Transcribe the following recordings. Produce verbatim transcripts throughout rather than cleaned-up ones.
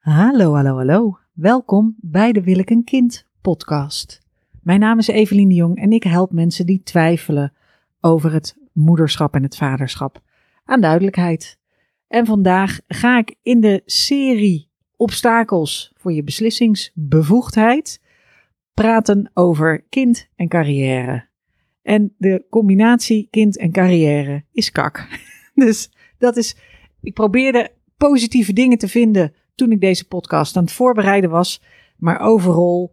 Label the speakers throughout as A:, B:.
A: Hallo, hallo, hallo. Welkom bij de Wil ik een kind podcast. Mijn naam is Evelien de Jong en ik help mensen die twijfelen over het moederschap en het vaderschap aan duidelijkheid. En vandaag ga ik in de serie Obstakels voor je beslissingsbevoegdheid praten over kind en carrière. En de combinatie kind en carrière is kak. Dus dat is, ik probeerde positieve dingen te vinden toen ik deze podcast aan het voorbereiden was. Maar overal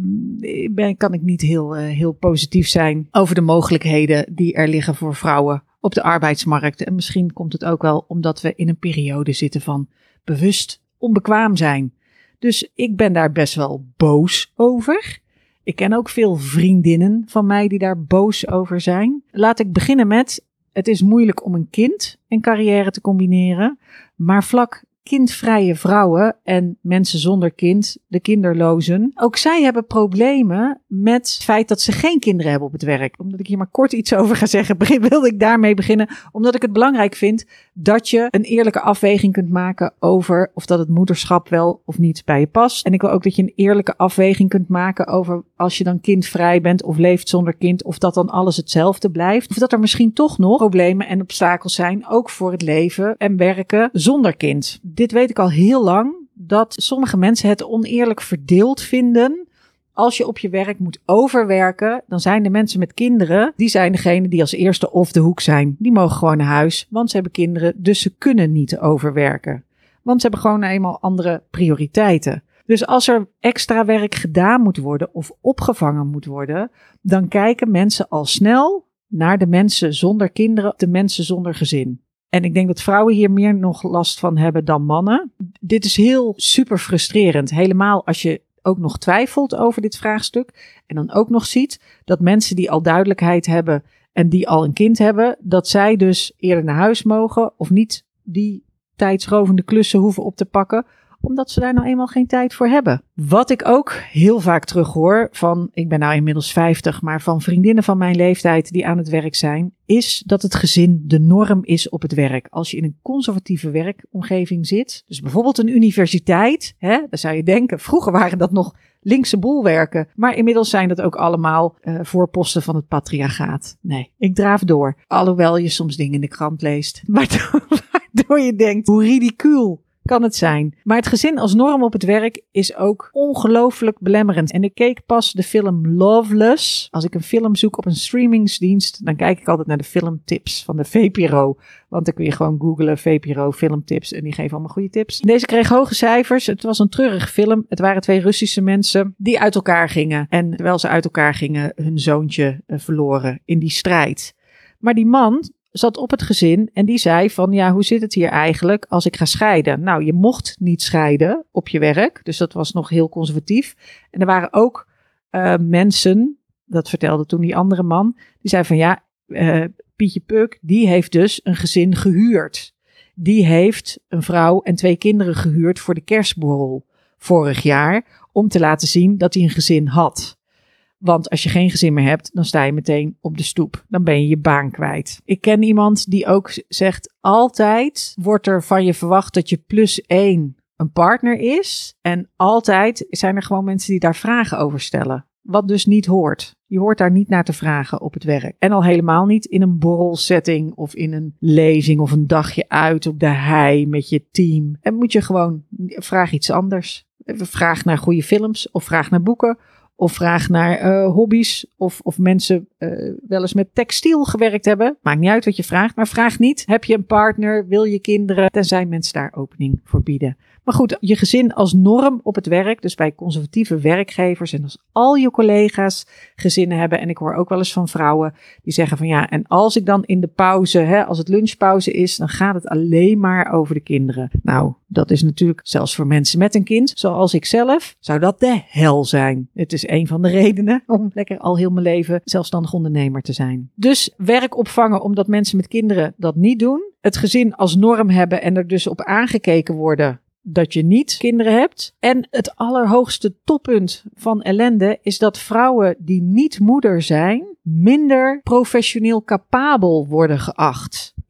A: ben, kan ik niet heel, uh, heel positief zijn over de mogelijkheden die er liggen voor vrouwen op de arbeidsmarkt. En misschien komt het ook wel omdat we in een periode zitten van bewust onbekwaam zijn. Dus ik ben daar best wel boos over. Ik ken ook veel vriendinnen van mij die daar boos over zijn. Laat ik beginnen met, het is moeilijk om een kind en carrière te combineren. Maar vlak kindvrije vrouwen en mensen zonder kind, de kinderlozen, ook zij hebben problemen met het feit dat ze geen kinderen hebben op het werk. Omdat ik hier maar kort iets over ga zeggen, wilde ik daarmee beginnen. Omdat ik het belangrijk vind dat je een eerlijke afweging kunt maken over of dat het moederschap wel of niet bij je past. En ik wil ook dat je een eerlijke afweging kunt maken over als je dan kindvrij bent of leeft zonder kind, of dat dan alles hetzelfde blijft. Of dat er misschien toch nog problemen en obstakels zijn, ook voor het leven en werken zonder kind. Dit weet ik al heel lang, dat sommige mensen het oneerlijk verdeeld vinden. Als je op je werk moet overwerken, dan zijn de mensen met kinderen, die zijn degene die als eerste off de hoek zijn. Die mogen gewoon naar huis, want ze hebben kinderen, dus ze kunnen niet overwerken. Want ze hebben gewoon eenmaal andere prioriteiten. Dus als er extra werk gedaan moet worden of opgevangen moet worden, dan kijken mensen al snel naar de mensen zonder kinderen, de mensen zonder gezin. En ik denk dat vrouwen hier meer nog last van hebben dan mannen. Dit is heel super frustrerend. Helemaal als je ook nog twijfelt over dit vraagstuk. En dan ook nog ziet dat mensen die al duidelijkheid hebben en die al een kind hebben, dat zij dus eerder naar huis mogen of niet die tijdsrovende klussen hoeven op te pakken, omdat ze daar nou eenmaal geen tijd voor hebben. Wat ik ook heel vaak terughoor van, ik ben nou inmiddels vijftig, maar van vriendinnen van mijn leeftijd die aan het werk zijn, is dat het gezin de norm is op het werk. Als je in een conservatieve werkomgeving zit, dus bijvoorbeeld een universiteit, hè, dan zou je denken, vroeger waren dat nog linkse bolwerken, maar inmiddels zijn dat ook allemaal uh, voorposten van het patriarchaat. Nee, ik draaf door. Alhoewel je soms dingen in de krant leest, waardoor, waardoor je denkt, hoe ridicuul kan het zijn. Maar het gezin als norm op het werk is ook ongelooflijk belemmerend. En ik keek pas de film Loveless. Als ik een film zoek op een streamingsdienst, dan kijk ik altijd naar de filmtips van de V P R O. Want dan kun je gewoon googlen V P R O filmtips en die geven allemaal goede tips. Deze kreeg hoge cijfers. Het was een treurige film. Het waren twee Russische mensen die uit elkaar gingen. En terwijl ze uit elkaar gingen, hun zoontje uh, verloren in die strijd. Maar die man zat op het gezin en die zei van, ja, hoe zit het hier eigenlijk als ik ga scheiden? Nou, je mocht niet scheiden op je werk, dus dat was nog heel conservatief. En er waren ook uh, mensen, dat vertelde toen die andere man, die zei van, ja, uh, Pietje Puk, die heeft dus een gezin gehuurd. Die heeft een vrouw en twee kinderen gehuurd voor de kerstborrel vorig jaar, om te laten zien dat hij een gezin had. Want als je geen gezin meer hebt, dan sta je meteen op de stoep. Dan ben je je baan kwijt. Ik ken iemand die ook zegt, altijd wordt er van je verwacht dat je plus één een partner is. En altijd zijn er gewoon mensen die daar vragen over stellen. Wat dus niet hoort. Je hoort daar niet naar te vragen op het werk. En al helemaal niet in een borrelsetting of in een lezing of een dagje uit op de hei met je team. En moet je gewoon, vraag iets anders. Vraag naar goede films of vraag naar boeken. Of vraag naar uh, hobby's of, of mensen uh, wel eens met textiel gewerkt hebben. Maakt niet uit wat je vraagt, maar vraag niet. Heb je een partner? Wil je kinderen? Tenzij mensen daar opening voor bieden. Maar goed, je gezin als norm op het werk, dus bij conservatieve werkgevers en als al je collega's gezinnen hebben. En ik hoor ook wel eens van vrouwen die zeggen van ja, en als ik dan in de pauze, hè, als het lunchpauze is, dan gaat het alleen maar over de kinderen. Nou, dat is natuurlijk zelfs voor mensen met een kind, zoals ik zelf, zou dat de hel zijn. Het is een van de redenen om lekker al heel mijn leven zelfstandig ondernemer te zijn. Dus werk opvangen omdat mensen met kinderen dat niet doen. Het gezin als norm hebben en er dus op aangekeken worden dat je niet kinderen hebt. En het allerhoogste toppunt van ellende is dat vrouwen die niet moeder zijn minder professioneel capabel worden geacht.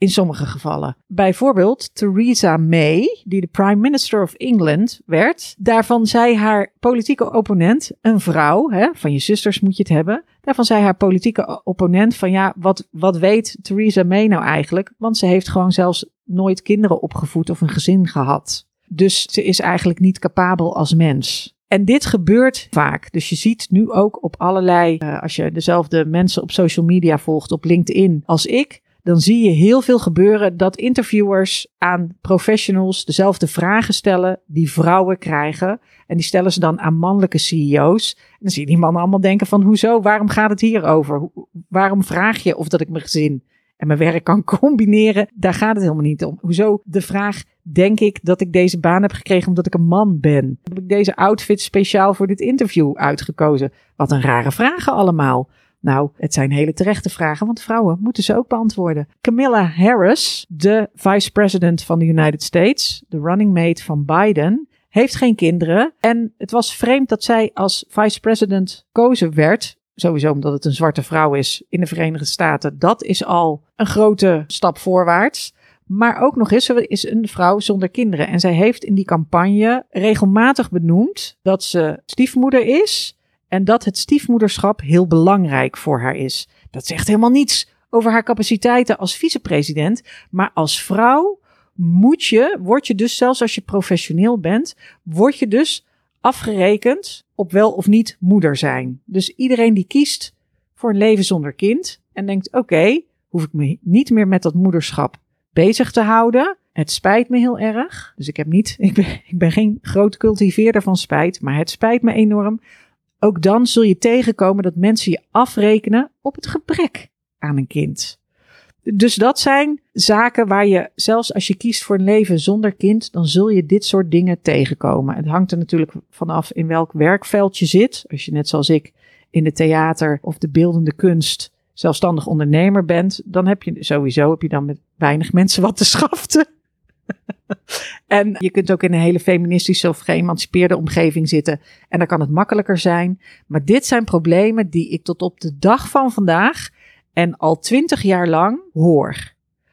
A: in sommige gevallen. Bijvoorbeeld Theresa May, die de Prime Minister of England werd. Daarvan zei haar politieke opponent, een vrouw, hè, van je zusters moet je het hebben. Daarvan zei haar politieke opponent van ja, wat, wat weet Theresa May nou eigenlijk? Want ze heeft gewoon zelfs nooit kinderen opgevoed of een gezin gehad. Dus ze is eigenlijk niet capabel als mens. En dit gebeurt vaak. Dus je ziet nu ook op allerlei, uh, als je dezelfde mensen op social media volgt, op LinkedIn als ik, dan zie je heel veel gebeuren dat interviewers aan professionals dezelfde vragen stellen die vrouwen krijgen. En die stellen ze dan aan mannelijke C E O's. En dan zie je die mannen allemaal denken van hoezo, waarom gaat het hier over? Waarom vraag je of dat ik mijn gezin en mijn werk kan combineren? Daar gaat het helemaal niet om. Hoezo de vraag, denk ik dat ik deze baan heb gekregen omdat ik een man ben? Heb ik deze outfit speciaal voor dit interview uitgekozen? Wat een rare vragen allemaal. Nou, het zijn hele terechte vragen, want vrouwen moeten ze ook beantwoorden. Kamala Harris, de vice-president van de United States, de running mate van Biden, heeft geen kinderen. En het was vreemd dat zij als vice-president gekozen werd. Sowieso omdat het een zwarte vrouw is in de Verenigde Staten. Dat is al een grote stap voorwaarts. Maar ook nog eens, ze is een vrouw zonder kinderen. En zij heeft in die campagne regelmatig benoemd dat ze stiefmoeder is. En dat het stiefmoederschap heel belangrijk voor haar is. Dat zegt helemaal niets over haar capaciteiten als vicepresident. Maar als vrouw moet je, word je dus zelfs als je professioneel bent, word je dus afgerekend op wel of niet moeder zijn. Dus iedereen die kiest voor een leven zonder kind en denkt, oké, okay, hoef ik me niet meer met dat moederschap bezig te houden. Het spijt me heel erg. Dus ik heb niet, ik ben, ik ben geen groot cultiveerder van spijt, maar het spijt me enorm. Ook dan zul je tegenkomen dat mensen je afrekenen op het gebrek aan een kind. Dus dat zijn zaken waar je, zelfs als je kiest voor een leven zonder kind, dan zul je dit soort dingen tegenkomen. Het hangt er natuurlijk vanaf in welk werkveld je zit. Als je net zoals ik in de theater of de beeldende kunst zelfstandig ondernemer bent, dan heb je sowieso heb je dan met weinig mensen wat te schaften. En je kunt ook in een hele feministische of geëmancipeerde omgeving zitten. En dan kan het makkelijker zijn. Maar dit zijn problemen die ik tot op de dag van vandaag en al twintig jaar lang hoor.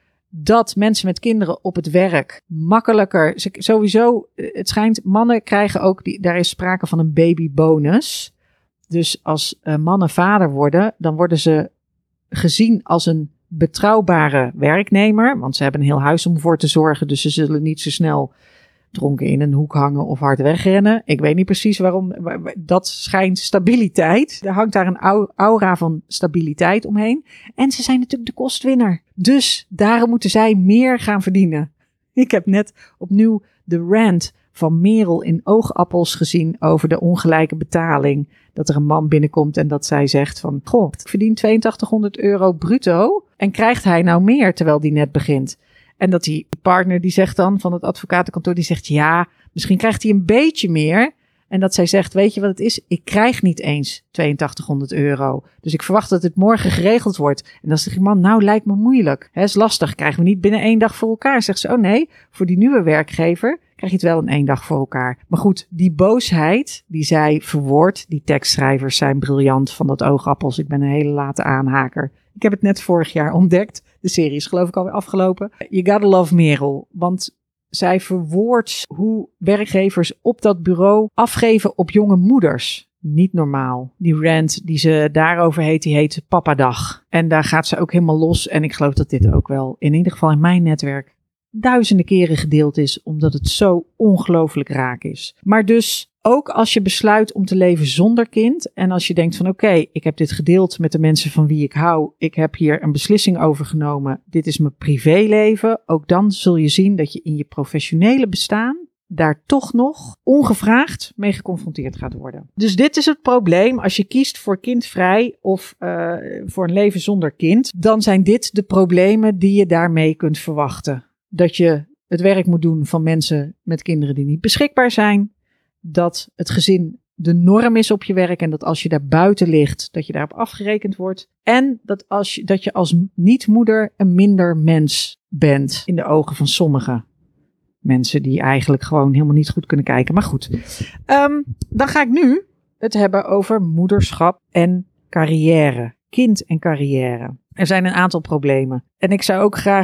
A: Dat mensen met kinderen op het werk makkelijker, sowieso, het schijnt, mannen krijgen ook, die, daar is sprake van een babybonus. Dus als uh, mannen vader worden, dan worden ze gezien als een betrouwbare werknemer. Want ze hebben een heel huis om voor te zorgen, dus ze zullen niet zo snel dronken in een hoek hangen of hard wegrennen. Ik weet niet precies waarom. Dat schijnt stabiliteit. Er hangt daar een aura van stabiliteit omheen. En ze zijn natuurlijk de kostwinner. Dus daarom moeten zij meer gaan verdienen. Ik heb net opnieuw de rant van Merel in Oogappels gezien over de ongelijke betaling. Dat er een man binnenkomt en dat zij zegt van, goh, ik verdien tweeëntachtighonderd euro bruto. En krijgt hij nou meer terwijl die net begint? En dat die partner die zegt dan van het advocatenkantoor, die zegt ja, misschien krijgt hij een beetje meer. En dat zij zegt, weet je wat het is? Ik krijg niet eens tweeëntachtighonderd euro. Dus ik verwacht dat het morgen geregeld wordt. En dan zegt die man, nou lijkt me moeilijk. Hè, is lastig, krijgen we niet binnen één dag voor elkaar. Zegt ze, oh nee, voor die nieuwe werkgever krijg je het wel in één dag voor elkaar. Maar goed, die boosheid die zij verwoordt, die tekstschrijvers zijn briljant van dat Oogappels. Ik ben een hele late aanhaker. Ik heb het net vorig jaar ontdekt. De serie is geloof ik alweer afgelopen. You gotta love Merel, want zij verwoordt hoe werkgevers op dat bureau afgeven op jonge moeders. Niet normaal. Die rant die ze daarover heet, die heet Papadag. En daar gaat ze ook helemaal los. En ik geloof dat dit ook wel, in ieder geval in mijn netwerk, duizenden keren gedeeld is, omdat het zo ongelooflijk raak is. Maar dus ook als je besluit om te leven zonder kind en als je denkt van oké, okay, ik heb dit gedeeld met de mensen van wie ik hou, ik heb hier een beslissing over genomen, dit is mijn privéleven, ook dan zul je zien dat je in je professionele bestaan daar toch nog ongevraagd mee geconfronteerd gaat worden. Dus dit is het probleem. Als je kiest voor kindvrij of uh, voor een leven zonder kind, dan zijn dit de problemen die je daarmee kunt verwachten. Dat je het werk moet doen van mensen met kinderen die niet beschikbaar zijn. Dat het gezin de norm is op je werk en dat als je daar buiten ligt, dat je daarop afgerekend wordt. En dat, als je, dat je als niet-moeder een minder mens bent in de ogen van sommigen. Mensen die eigenlijk gewoon helemaal niet goed kunnen kijken. Maar goed, um, dan ga ik nu het hebben over moederschap en carrière. Kind en carrière. Er zijn een aantal problemen. En ik zou ook graag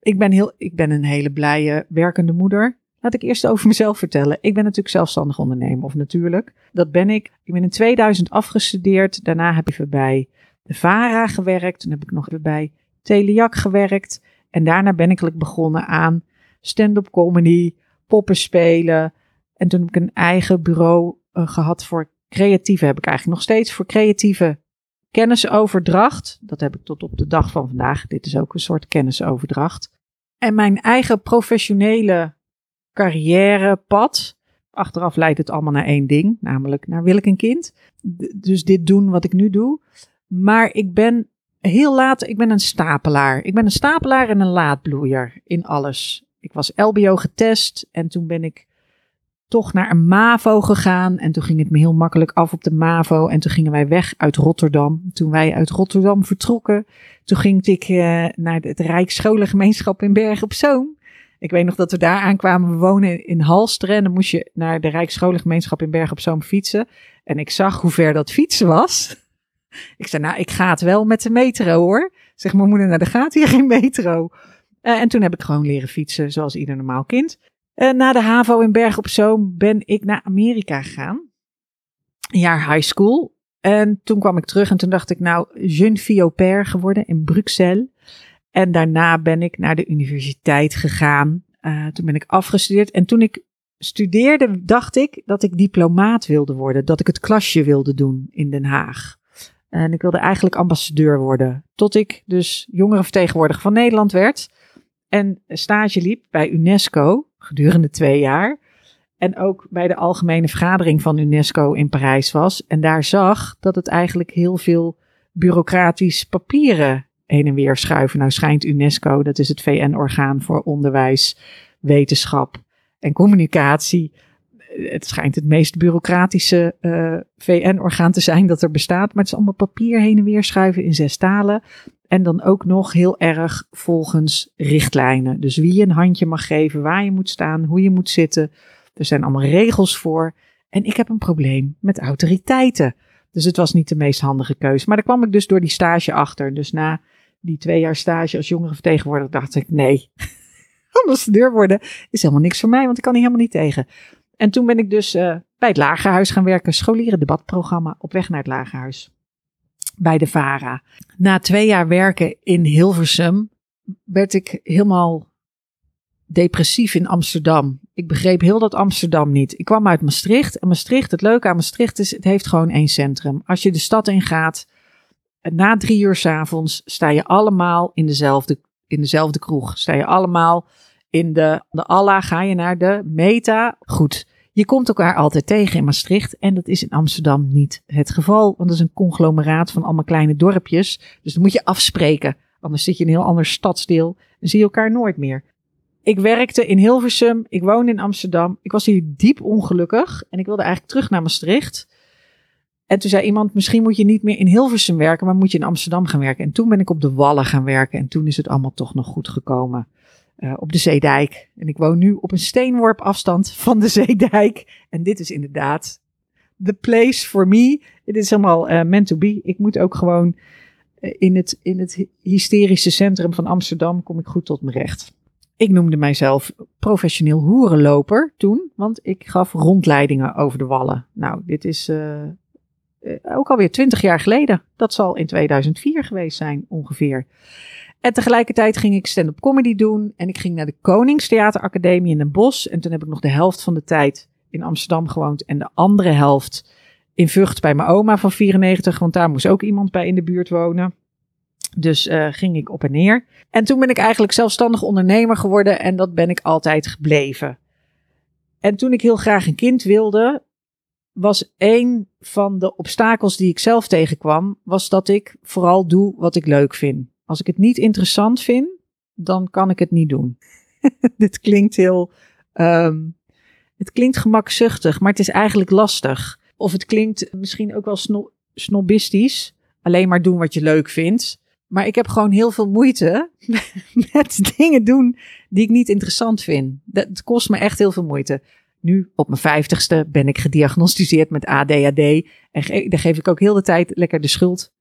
A: ik ben, heel, ik ben een hele blije werkende moeder. Laat ik eerst over mezelf vertellen. Ik ben natuurlijk zelfstandig ondernemer, of natuurlijk. Dat ben ik. Ik ben in tweeduizend afgestudeerd. Daarna heb ik even bij de VARA gewerkt. Toen heb ik nog even bij Telejac gewerkt. En daarna ben ik begonnen aan stand-up comedy, poppen spelen. En toen heb ik een eigen bureau uh, gehad voor creatieve. Heb ik eigenlijk nog steeds voor creatieve kennisoverdracht. Dat heb ik tot op de dag van vandaag. Dit is ook een soort kennisoverdracht. En mijn eigen professionele carrièrepad. Achteraf leidt het allemaal naar één ding, namelijk naar wil ik een kind. D- dus dit doen wat ik nu doe. Maar ik ben heel laat, ik ben een stapelaar. Ik ben een stapelaar en een laadbloeier in alles. Ik was L B O getest en toen ben ik toch naar een MAVO gegaan. En toen ging het me heel makkelijk af op de MAVO. En toen gingen wij weg uit Rotterdam. Toen wij uit Rotterdam vertrokken, toen ging ik uh, naar het Rijksscholengemeenschap in Bergen op Zoom. Ik weet nog dat we daar aankwamen. We wonen in Halsteren. En dan moest je naar de Rijksscholengemeenschap in Bergen op Zoom fietsen. En ik zag hoe ver dat fietsen was. Ik zei, nou, ik ga het wel met de metro, hoor. Zeg mijn moeder, nou, er gaat hier geen metro. Uh, en toen heb ik gewoon leren fietsen, zoals ieder normaal kind. Uh, na de HAVO in Bergen op Zoom ben ik naar Amerika gegaan. Een jaar high school. En toen kwam ik terug en toen dacht ik, nou, jeune fille au pair geworden in Bruxelles. En daarna ben ik naar de universiteit gegaan. Uh, toen ben ik afgestudeerd. En toen ik studeerde, dacht ik dat ik diplomaat wilde worden. Dat ik het klasje wilde doen in Den Haag. En ik wilde eigenlijk ambassadeur worden. Tot ik dus jongerenvertegenwoordiger van Nederland werd. En stage liep bij UNESCO gedurende twee jaar. En ook bij de algemene vergadering van UNESCO in Parijs was. En daar zag dat het eigenlijk heel veel bureaucratisch papieren heen en weer schuiven. Nou schijnt UNESCO, dat is het V N-orgaan voor onderwijs, wetenschap en communicatie. Het schijnt het meest bureaucratische uh, V N-orgaan te zijn dat er bestaat. Maar het is allemaal papier heen en weer schuiven in zes talen. En dan ook nog heel erg volgens richtlijnen. Dus wie je een handje mag geven, waar je moet staan, hoe je moet zitten. Er zijn allemaal regels voor. En ik heb een probleem met autoriteiten. Dus het was niet de meest handige keuze. Maar daar kwam ik dus door die stage achter. Dus na die twee jaar stage als jongerenvertegenwoordiger dacht ik, nee, ambassadeur worden is helemaal niks voor mij, want ik kan hier helemaal niet tegen. En toen ben ik dus uh, bij het Lagerhuis gaan werken, scholieren debatprogramma op weg naar het Lagerhuis. Bij de VARA. Na twee jaar werken in Hilversum werd ik helemaal depressief in Amsterdam. Ik begreep heel dat Amsterdam niet. Ik kwam uit Maastricht. En Maastricht, het leuke aan Maastricht is, het heeft gewoon één centrum. Als je de stad ingaat, na drie uur 's avonds sta je allemaal in dezelfde, in dezelfde kroeg. Sta je allemaal in de, de Alla, ga je naar de Meta. Goed, je komt elkaar altijd tegen in Maastricht. En dat is in Amsterdam niet het geval. Want dat is een conglomeraat van allemaal kleine dorpjes. Dus dan moet je afspreken. Anders zit je in een heel ander stadsdeel en zie je elkaar nooit meer. Ik werkte in Hilversum, ik woonde in Amsterdam. Ik was hier diep ongelukkig en ik wilde eigenlijk terug naar Maastricht. En toen zei iemand, misschien moet je niet meer in Hilversum werken, maar moet je in Amsterdam gaan werken. En toen ben ik op de Wallen gaan werken en toen is het allemaal toch nog goed gekomen. Uh, op de Zeedijk. En ik woon nu op een steenworp afstand van de Zeedijk. En dit is inderdaad the place for me. Dit is helemaal uh, meant to be. Ik moet ook gewoon uh, in, het, in het hysterische centrum van Amsterdam kom ik goed tot mijn recht. Ik noemde mijzelf professioneel hoerenloper toen, want ik gaf rondleidingen over de Wallen. Nou, dit is uh, uh, ook alweer twintig jaar geleden. Dat zal in tweeduizend vier geweest zijn ongeveer. En tegelijkertijd ging ik stand-up comedy doen en ik ging naar de Koningstheateracademie in Den Bosch. En toen heb ik nog de helft van de tijd in Amsterdam gewoond en de andere helft in Vught bij mijn oma van vierennegentig, want daar moest ook iemand bij in de buurt wonen. Dus uh, ging ik op en neer. En toen ben ik eigenlijk zelfstandig ondernemer geworden en dat ben ik altijd gebleven. En toen ik heel graag een kind wilde, was een van de obstakels die ik zelf tegenkwam, was dat ik vooral doe wat ik leuk vind. Als ik het niet interessant vind, dan kan ik het niet doen. Dit klinkt heel, um, het klinkt gemakzuchtig, maar het is eigenlijk lastig. Of het klinkt misschien ook wel sno- snobistisch, alleen maar doen wat je leuk vindt. Maar ik heb gewoon heel veel moeite met dingen doen die ik niet interessant vind. Dat, het kost me echt heel veel moeite. Nu, op mijn vijftigste, ben ik gediagnosticeerd met A D H D. En ge- daar geef ik ook heel de tijd lekker de schuld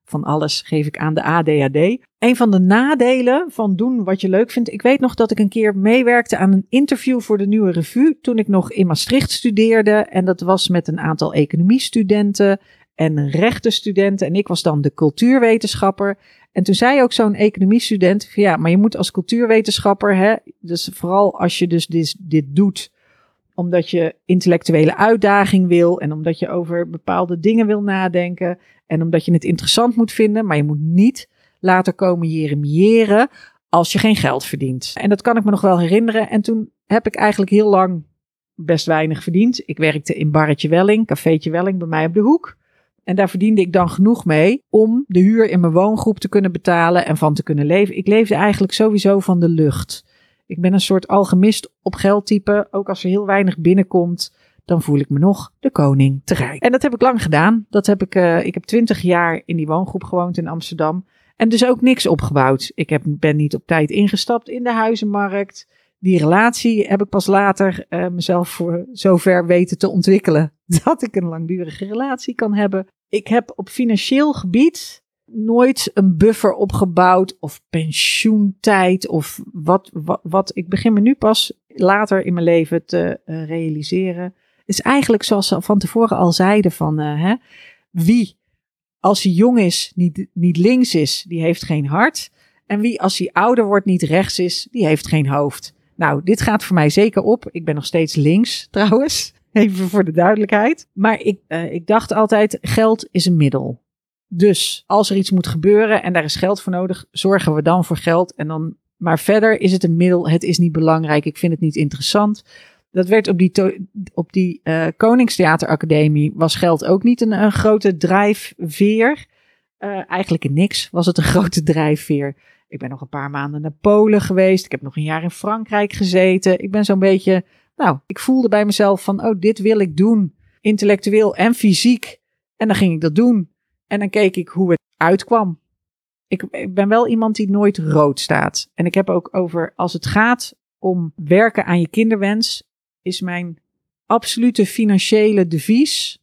A: van alles geef ik aan de A D H D. Een van de nadelen van doen wat je leuk vindt. Ik weet nog dat ik een keer meewerkte aan een interview voor de Nieuwe Revue. Toen ik nog in Maastricht studeerde. En dat was met een aantal economiestudenten en rechtenstudenten. En ik was dan de cultuurwetenschapper. En toen zei ook zo'n economiestudent van ja, maar je moet als cultuurwetenschapper, hè, dus vooral als je dus dit, dit doet omdat je intellectuele uitdaging wil en omdat je over bepaalde dingen wil nadenken en omdat je het interessant moet vinden, maar je moet niet later komen jeremiëren als je geen geld verdient. En dat kan ik me nog wel herinneren. En toen heb ik eigenlijk heel lang best weinig verdiend. Ik werkte in Barretje Welling, Cafeetje Welling bij mij op de hoek. En daar verdiende ik dan genoeg mee om de huur in mijn woongroep te kunnen betalen en van te kunnen leven. Ik leefde eigenlijk sowieso van de lucht. Ik ben een soort alchemist op geldtype. Ook als er heel weinig binnenkomt, dan voel ik me nog de koning te rijk. En dat heb ik lang gedaan. Dat heb ik, uh, ik heb twintig jaar in die woongroep gewoond in Amsterdam. En dus ook niks opgebouwd. Ik heb, ben niet op tijd ingestapt in de huizenmarkt. Die relatie heb ik pas later uh, mezelf voor zover weten te ontwikkelen dat ik een langdurige relatie kan hebben. Ik heb op financieel gebied nooit een buffer opgebouwd of pensioentijd of wat, wat, wat. Ik begin me nu pas later in mijn leven te uh, realiseren. Het is eigenlijk zoals ze van tevoren al zeiden van uh, hè, wie als hij jong is niet, niet links is, die heeft geen hart. En wie als hij ouder wordt niet rechts is, die heeft geen hoofd. Nou, dit gaat voor mij zeker op. Ik ben nog steeds links trouwens, even voor de duidelijkheid. Maar ik, uh, ik dacht altijd, geld is een middel. Dus als er iets moet gebeuren en daar is geld voor nodig, zorgen we dan voor geld. En dan, maar verder is het een middel, het is niet belangrijk, ik vind het niet interessant. Dat werd op die, to- op die uh, Koningstheateracademie was geld ook niet een, een grote drijfveer. Uh, eigenlijk in niks was het een grote drijfveer. Ik ben nog een paar maanden naar Polen geweest. Ik heb nog een jaar in Frankrijk gezeten. Ik ben zo'n beetje, nou, ik voelde bij mezelf van, oh, dit wil ik doen. Intellectueel en fysiek. En dan ging ik dat doen. En dan keek ik hoe het uitkwam. Ik, ik ben wel iemand die nooit rood staat. En ik heb ook over, als het gaat om werken aan je kinderwens, is mijn absolute financiële devies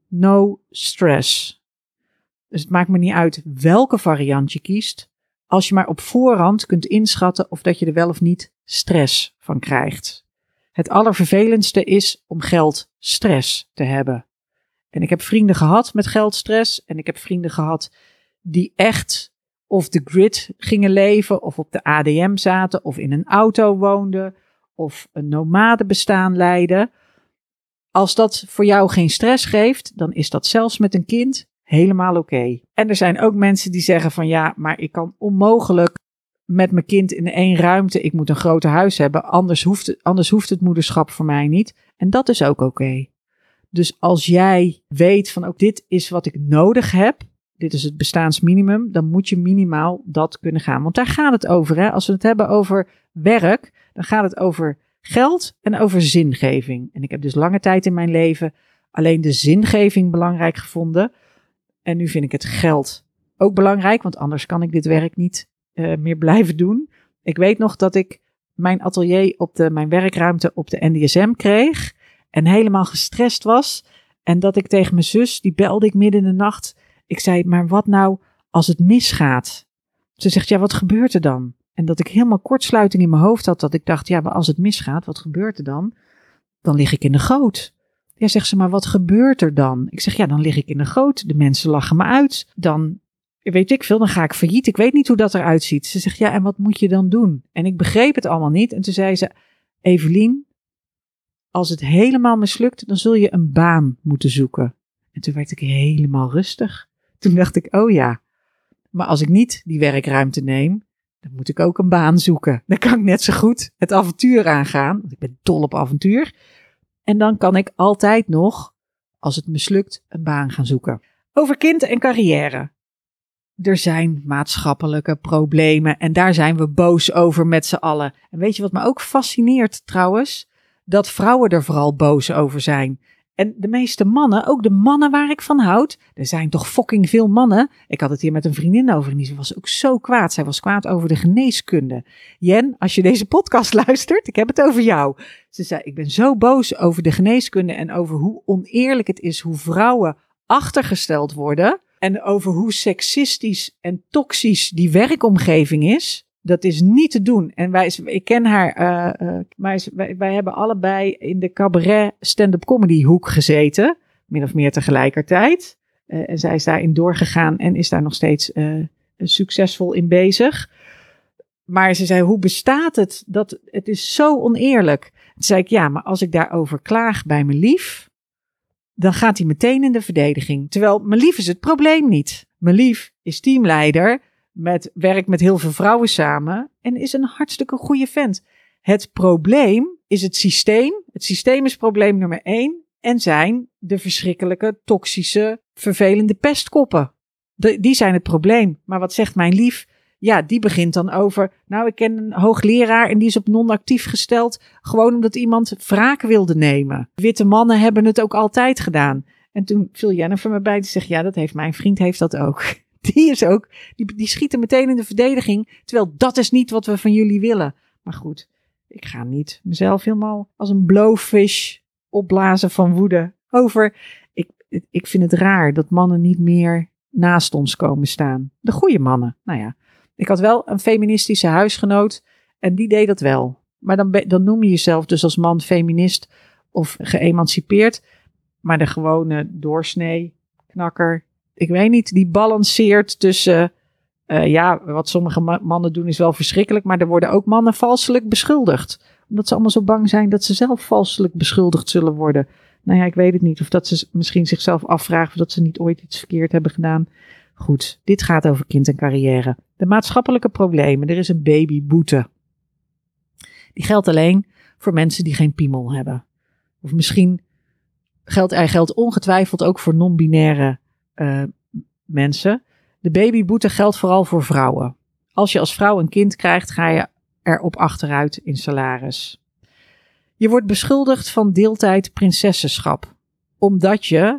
A: no stress. Dus het maakt me niet uit welke variant je kiest, als je maar op voorhand kunt inschatten of dat je er wel of niet stress van krijgt. Het allervervelendste is om geldstress te hebben. En ik heb vrienden gehad met geldstress en ik heb vrienden gehad die echt off the grid gingen leven of op de A D M zaten of in een auto woonden of een nomadenbestaan leiden. Als dat voor jou geen stress geeft, dan is dat zelfs met een kind helemaal oké. Okay. En er zijn ook mensen die zeggen van ja, maar ik kan onmogelijk met mijn kind in één ruimte, ik moet een groot huis hebben, anders hoeft het, anders hoeft het moederschap voor mij niet. En dat is ook oké. Okay. Dus als jij weet van ook dit is wat ik nodig heb, dit is het bestaansminimum, dan moet je minimaal dat kunnen gaan. Want daar gaat het over. Hè? Als we het hebben over werk, dan gaat het over geld en over zingeving. En ik heb dus lange tijd in mijn leven alleen de zingeving belangrijk gevonden. En nu vind ik het geld ook belangrijk, want anders kan ik dit werk niet uh, meer blijven doen. Ik weet nog dat ik mijn atelier op de, mijn werkruimte op de N D S M kreeg en helemaal gestrest was. En dat ik tegen mijn zus, die belde ik midden in de nacht. Ik zei, maar wat nou als het misgaat? Ze zegt, ja, wat gebeurt er dan? En dat ik helemaal kortsluiting in mijn hoofd had, dat ik dacht, ja, maar als het misgaat, wat gebeurt er dan? Dan lig ik in de goot. Ja, zegt ze, maar wat gebeurt er dan? Ik zeg, ja, dan lig ik in de goot. De mensen lachen me uit. Dan, weet ik veel, dan ga ik failliet. Ik weet niet hoe dat eruit ziet. Ze zegt, ja, en wat moet je dan doen? En ik begreep het allemaal niet. En toen zei ze, Evelien, als het helemaal mislukt, dan zul je een baan moeten zoeken. En toen werd ik helemaal rustig. Toen dacht ik, oh ja, maar als ik niet die werkruimte neem, dan moet ik ook een baan zoeken. Dan kan ik net zo goed het avontuur aangaan, want ik ben dol op avontuur. En dan kan ik altijd nog, als het mislukt, een baan gaan zoeken. Over kind en carrière. Er zijn maatschappelijke problemen en daar zijn we boos over met z'n allen. En weet je wat me ook fascineert trouwens? Dat vrouwen er vooral boos over zijn. En de meeste mannen, ook de mannen waar ik van houd, er zijn toch fucking veel mannen. Ik had het hier met een vriendin over en die was ook zo kwaad. Zij was kwaad over de geneeskunde. Jen, als je deze podcast luistert, ik heb het over jou. Ze zei, ik ben zo boos over de geneeskunde en over hoe oneerlijk het is hoe vrouwen achtergesteld worden. En over hoe seksistisch en toxisch die werkomgeving is, dat is niet te doen. En wij, ik ken haar, uh, uh, maar wij, wij hebben allebei in de cabaret stand-up comedy hoek gezeten, min of meer tegelijkertijd. Uh, en zij is daarin doorgegaan en is daar nog steeds uh, succesvol in bezig. Maar ze zei, hoe bestaat het? Dat, het is zo oneerlijk. Toen zei ik, ja, maar als ik daarover klaag bij mijn lief, dan gaat hij meteen in de verdediging. Terwijl mijn lief is het probleem niet. Mijn lief is teamleider, met, werkt met heel veel vrouwen samen en is een hartstikke goede vent. Het probleem is het systeem. Het systeem is probleem nummer één. En zijn de verschrikkelijke, toxische, vervelende pestkoppen. De, die zijn het probleem. Maar wat zegt mijn lief? Ja, die begint dan over, nou, ik ken een hoogleraar en die is op non-actief gesteld, gewoon omdat iemand wraak wilde nemen. Witte mannen hebben het ook altijd gedaan. En toen viel Jennifer me bij, die zegt, ja, dat heeft mijn vriend, heeft dat ook. Die is ook, die, die schieten meteen in de verdediging, terwijl dat is niet wat we van jullie willen. Maar goed, ik ga niet mezelf helemaal als een blowfish opblazen van woede over. Ik, ik vind het raar dat mannen niet meer naast ons komen staan. De goede mannen, nou ja. Ik had wel een feministische huisgenoot en die deed dat wel. Maar dan, be, dan noem je jezelf dus als man feminist of geëmancipeerd. Maar de gewone doorsnee, knakker, ik weet niet, die balanceert tussen, uh, ja, wat sommige ma- mannen doen is wel verschrikkelijk, maar er worden ook mannen valselijk beschuldigd. Omdat ze allemaal zo bang zijn dat ze zelf valselijk beschuldigd zullen worden. Nou ja, ik weet het niet. Of dat ze misschien zichzelf afvragen of dat ze niet ooit iets verkeerd hebben gedaan. Goed, dit gaat over kind en carrière. De maatschappelijke problemen. Er is een babyboete. Die geldt alleen voor mensen die geen piemel hebben. Of misschien geldt hij geldt ongetwijfeld ook voor non-binaire uh, mensen. De babyboete geldt vooral voor vrouwen. Als je als vrouw een kind krijgt, ga je erop achteruit in salaris. Je wordt beschuldigd van deeltijd prinsessenschap. Omdat je,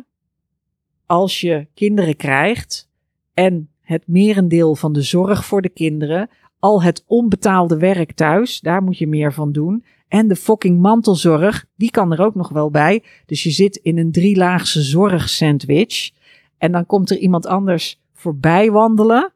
A: als je kinderen krijgt en het merendeel van de zorg voor de kinderen, al het onbetaalde werk thuis, daar moet je meer van doen. En de fucking mantelzorg, die kan er ook nog wel bij. Dus je zit in een drielaagse zorgsandwich. En dan komt er iemand anders voorbij wandelen.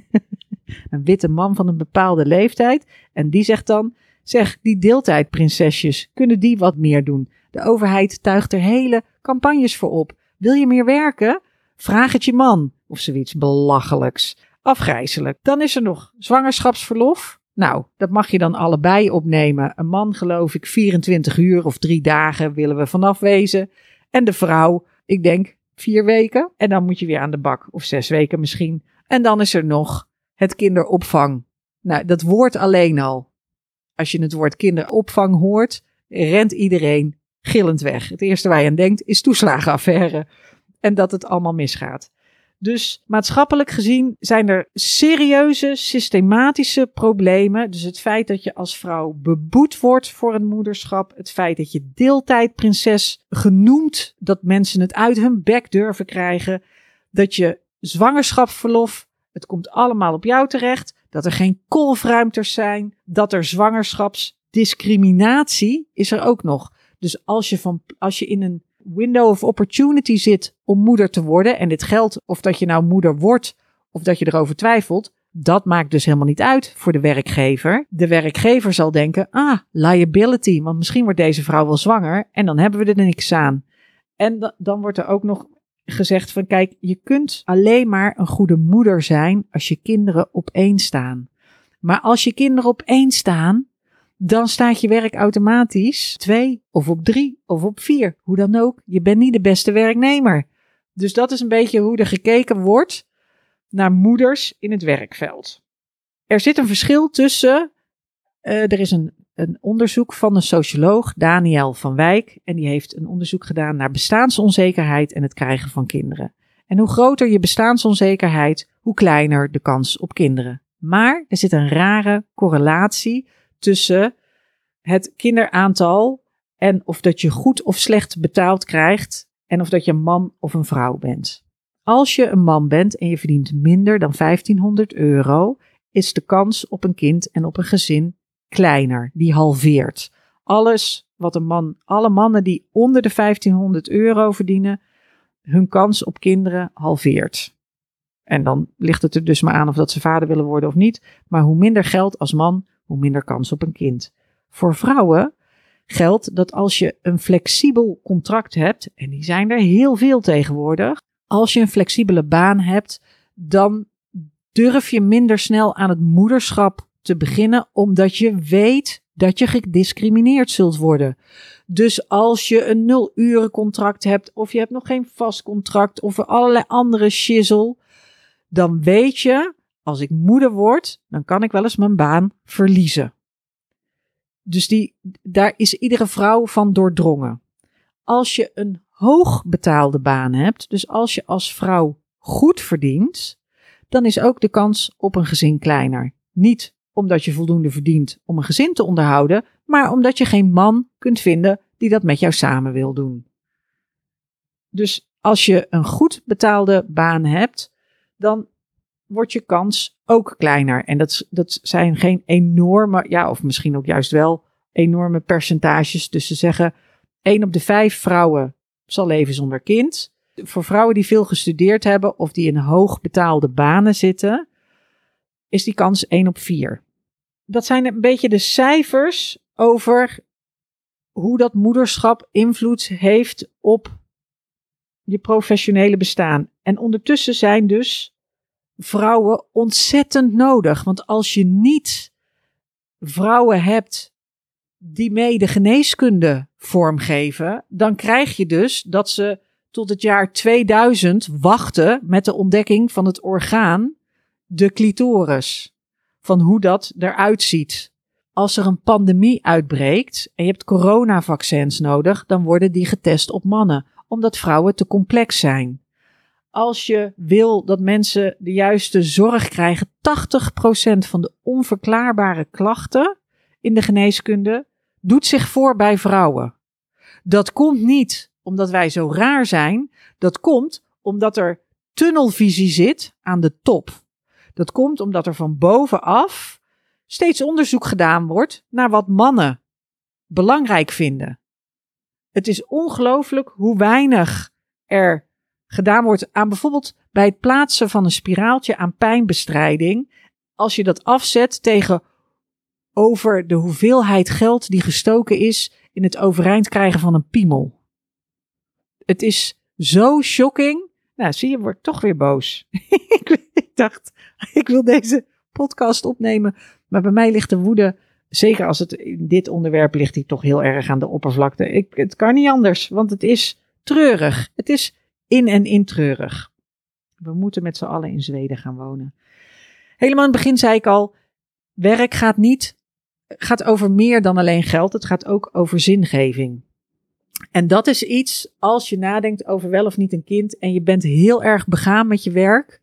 A: Een witte man van een bepaalde leeftijd. En die zegt dan, zeg, die deeltijdprinsesjes, kunnen die wat meer doen? De overheid tuigt er hele campagnes voor op. Wil je meer werken? Vraag het je man. Of zoiets belachelijks. Afgrijzelijk. Dan is er nog zwangerschapsverlof. Nou, dat mag je dan allebei opnemen. Een man geloof ik vierentwintig uur of drie dagen willen we vanaf wezen. En de vrouw, ik denk vier weken. En dan moet je weer aan de bak. Of zes weken misschien. En dan is er nog het kinderopvang. Nou, dat woord alleen al. Als je het woord kinderopvang hoort, rent iedereen gillend weg. Het eerste waar je aan denkt is toeslagenaffaire. En dat het allemaal misgaat. Dus maatschappelijk gezien zijn er serieuze, systematische problemen. Dus het feit dat je als vrouw beboet wordt voor een moederschap. Het feit dat je deeltijdprinses genoemd, dat mensen het uit hun bek durven krijgen. Dat je zwangerschapsverlof, het komt allemaal op jou terecht. Dat er geen kolfruimtes zijn. Dat er zwangerschapsdiscriminatie is er ook nog. Dus als je, van, als je in een window of opportunity zit om moeder te worden, en dit geldt of dat je nou moeder wordt of dat je erover twijfelt, dat maakt dus helemaal niet uit voor de werkgever. De werkgever zal denken, ah, liability, want misschien wordt deze vrouw wel zwanger en dan hebben we er niks aan. En d- dan wordt er ook nog gezegd van, kijk, je kunt alleen maar een goede moeder zijn als je kinderen op één staan. Maar als je kinderen op één staan, dan staat je werk automatisch twee of op drie of op vier. Hoe dan ook, je bent niet de beste werknemer. Dus dat is een beetje hoe er gekeken wordt naar moeders in het werkveld. Er zit een verschil tussen, uh, er is een, een onderzoek van een socioloog, Daniel van Wijk. En die heeft een onderzoek gedaan naar bestaansonzekerheid en het krijgen van kinderen. En hoe groter je bestaansonzekerheid, hoe kleiner de kans op kinderen. Maar er zit een rare correlatie tussen het kinderaantal en of dat je goed of slecht betaald krijgt en of dat je een man of een vrouw bent. Als je een man bent en je verdient minder dan vijftienhonderd euro, is de kans op een kind en op een gezin kleiner. Die halveert. Alles wat een man, alle mannen die onder de vijftienhonderd euro verdienen, hun kans op kinderen halveert. En dan ligt het er dus maar aan of dat ze vader willen worden of niet. Maar hoe minder geld als man, hoe minder kans op een kind. Voor vrouwen geldt dat als je een flexibel contract hebt, en die zijn er heel veel tegenwoordig. Als je een flexibele baan hebt, dan durf je minder snel aan het moederschap te beginnen, omdat je weet dat je gediscrimineerd zult worden. Dus als je een nul-uren contract hebt, of je hebt nog geen vast contract, of allerlei andere shizzle, dan weet je, als ik moeder word, dan kan ik wel eens mijn baan verliezen. Dus die, daar is iedere vrouw van doordrongen. Als je een hoogbetaalde baan hebt, dus als je als vrouw goed verdient, dan is ook de kans op een gezin kleiner. Niet omdat je voldoende verdient om een gezin te onderhouden, maar omdat je geen man kunt vinden die dat met jou samen wil doen. Dus als je een goed betaalde baan hebt, dan wordt je kans ook kleiner. En dat, dat zijn geen enorme, ja, of misschien ook juist wel enorme percentages. Dus ze zeggen, één op de vijf vrouwen zal leven zonder kind. Voor vrouwen die veel gestudeerd hebben of die in hoog betaalde banen zitten, is die kans één op vier. Dat zijn een beetje de cijfers over hoe dat moederschap invloed heeft op je professionele bestaan. En ondertussen zijn dus vrouwen ontzettend nodig. Want als je niet vrouwen hebt die mee de geneeskunde vormgeven, dan krijg je dus dat ze tot het jaar tweeduizend wachten met de ontdekking van het orgaan, de clitoris. Van hoe dat eruit ziet. Als er een pandemie uitbreekt en je hebt coronavaccins nodig, dan worden die getest op mannen, omdat vrouwen te complex zijn. Als je wil dat mensen de juiste zorg krijgen, tachtig procent van de onverklaarbare klachten in de geneeskunde doet zich voor bij vrouwen. Dat komt niet omdat wij zo raar zijn, dat komt omdat er tunnelvisie zit aan de top. Dat komt omdat er van bovenaf steeds onderzoek gedaan wordt naar wat mannen belangrijk vinden. Het is ongelooflijk hoe weinig er gedaan wordt aan bijvoorbeeld bij het plaatsen van een spiraaltje aan pijnbestrijding. Als je dat afzet tegen over de hoeveelheid geld die gestoken is in het overeind krijgen van een piemel. Het is zo shocking. Nou, zie je, wordt toch weer boos. Ik dacht, ik wil deze podcast opnemen, maar bij mij ligt de woede, zeker als het in dit onderwerp ligt, die toch heel erg aan de oppervlakte. Ik, het kan niet anders, want het is treurig. Het is in en in treurig. We moeten met z'n allen in Zweden gaan wonen. Helemaal in het begin zei ik al, werk gaat niet, gaat over meer dan alleen geld. Het gaat ook over zingeving. En dat is iets, als je nadenkt over wel of niet een kind en je bent heel erg begaan met je werk,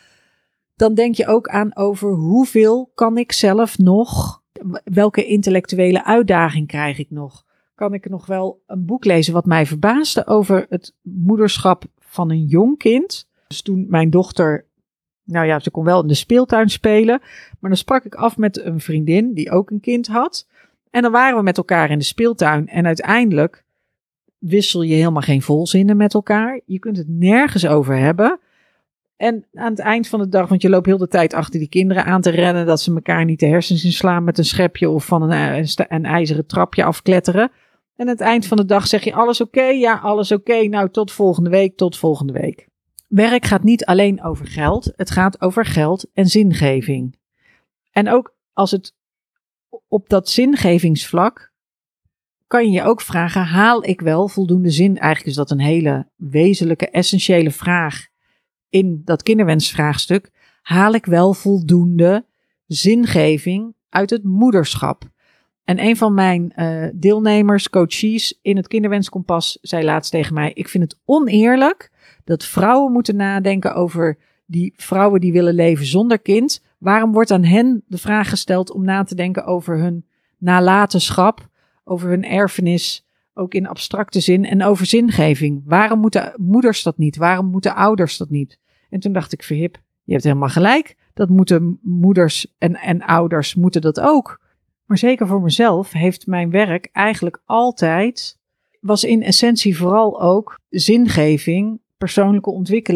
A: dan denk je ook aan over hoeveel kan ik zelf nog, welke intellectuele uitdaging krijg ik nog? Kan ik nog wel een boek lezen wat mij verbaasde over het moederschap van een jong kind? Dus toen mijn dochter, nou ja, ze kon wel in de speeltuin spelen, maar dan sprak ik af met een vriendin die ook een kind had. En dan waren we met elkaar in de speeltuin en uiteindelijk wissel je helemaal geen volzinnen met elkaar. Je kunt het nergens over hebben. En aan het eind van de dag, want je loopt heel de tijd achter die kinderen aan te rennen, dat ze elkaar niet de hersens inslaan met een schepje of van een, een ijzeren trapje afkletteren. En aan het eind van de dag zeg je alles oké? Okay? Ja, alles oké. Okay. Nou, tot volgende week, tot volgende week. Werk gaat niet alleen over geld. Het gaat over geld en zingeving. En ook als het op dat zingevingsvlak kan je je ook vragen, haal ik wel voldoende zin? Eigenlijk is dat een hele wezenlijke, essentiële vraag in dat kinderwensvraagstuk. Haal ik wel voldoende zingeving uit het moederschap? En een van mijn uh, deelnemers, coaches in het Kinderwenskompas, zei laatst tegen mij, ik vind het oneerlijk dat vrouwen moeten nadenken over die vrouwen die willen leven zonder kind. Waarom wordt aan hen de vraag gesteld om na te denken over hun nalatenschap, over hun erfenis, ook in abstracte zin, en over zingeving? Waarom moeten moeders dat niet? Waarom moeten ouders dat niet? En toen dacht ik, verhip, je hebt helemaal gelijk. Dat moeten moeders en, en ouders moeten dat ook. Maar zeker voor mezelf heeft mijn werk eigenlijk altijd, was in essentie vooral ook zingeving, persoonlijke ontwikkeling